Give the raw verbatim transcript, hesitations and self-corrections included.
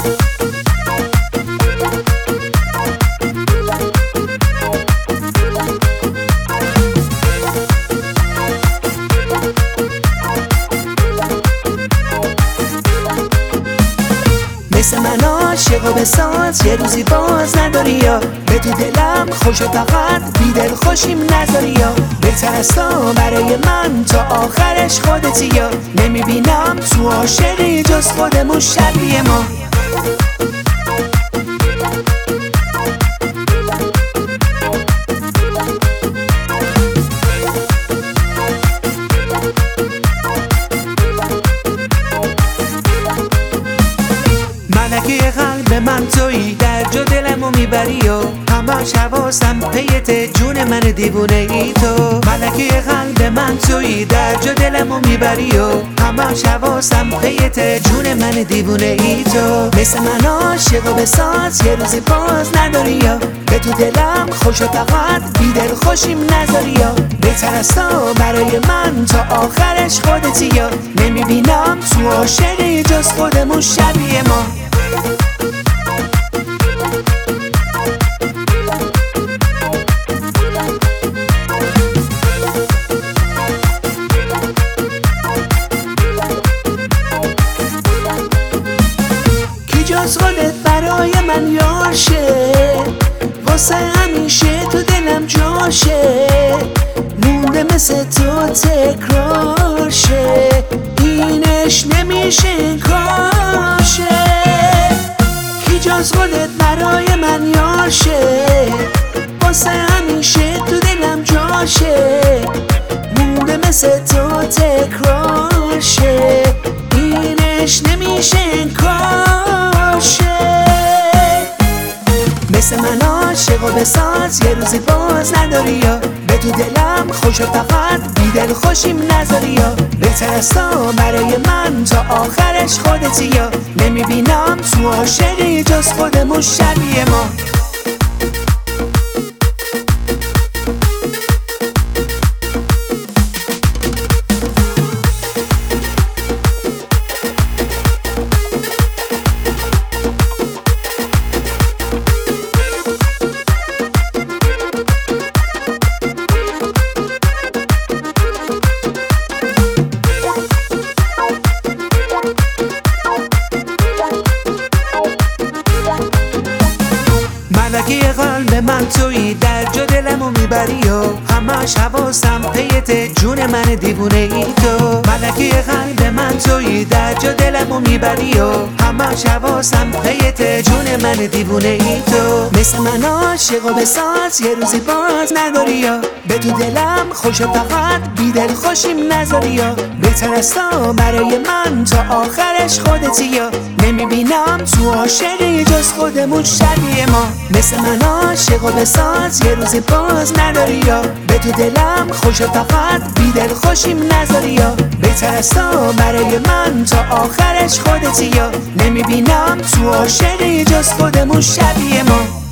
مثل من عاشق و بساز یه روزی باز نداری یا به تو دلم خوش فقط بی دل خوشیم نذاری یا بهتر از تو برای من تا آخرش خودتی یا نمیبینم تو عاشقی جز خودمون شبیه ما. ملکه قلب من تویی در جا دلمو میبری و همش حواسم پیت جون من دیوونه ای تو. ملکه قلب من تویی در جا دلمو میبری و همش حواسم پیت جون من دیوونه ای تو. مثل من عاشق و بساز یه روزی باز نداری یا به تو دلم خوش و فقط بی دل خوشیم نذاری یا بهتر از تو برای من تا آخرش خودتی یا نمیبینم تو عاشقی جز خودمون شبیه ما. کی جز خودت برای من یار شه واسه همیشه تو دلم جاشه مونده مثل تو تکرار شه اینش نمیشه کاشه. کی جز خودت برای من یار شه واسه همیشه تو دلم جاشه مونده مثل تو تکرار شه اینش نمیشه کاشه. مثل من عاشق و بساز یه روزی باز نداری یا به تو دلم خوش و فقط بی دل خوشیم نذاری یا بهتر از تو برای من تا آخرش خودتی یا نمیبینم تو عاشقی جز خودمون شبیه ما. ملکه قلب من تویی در جا دلمو میبری و همش حواسم پیت جون من دیوونه ای تو. ملکه قلب من تویی در جا دلمو میبری و همش حواسم پیت جون من دیوونه ای تو. مثل من عاشق و بساز یه روزی باز نداری یا به تو دلم خوش و فقط بی دل خوشیم نذاری یا بهتر از تو برای من تا آخرش خودتی یا نمیبینم تو عاشقی جز خودمون شبیه ما. مثل من عاشق و بساز یه روزی باز نداری یا به تو دلم خوش و فقط بی دل خوشیم نذاری یا بهتر از تو برای من تا آخرش خودتی یا نمیبینم تو عاشقی جز خودمون شبیه ما.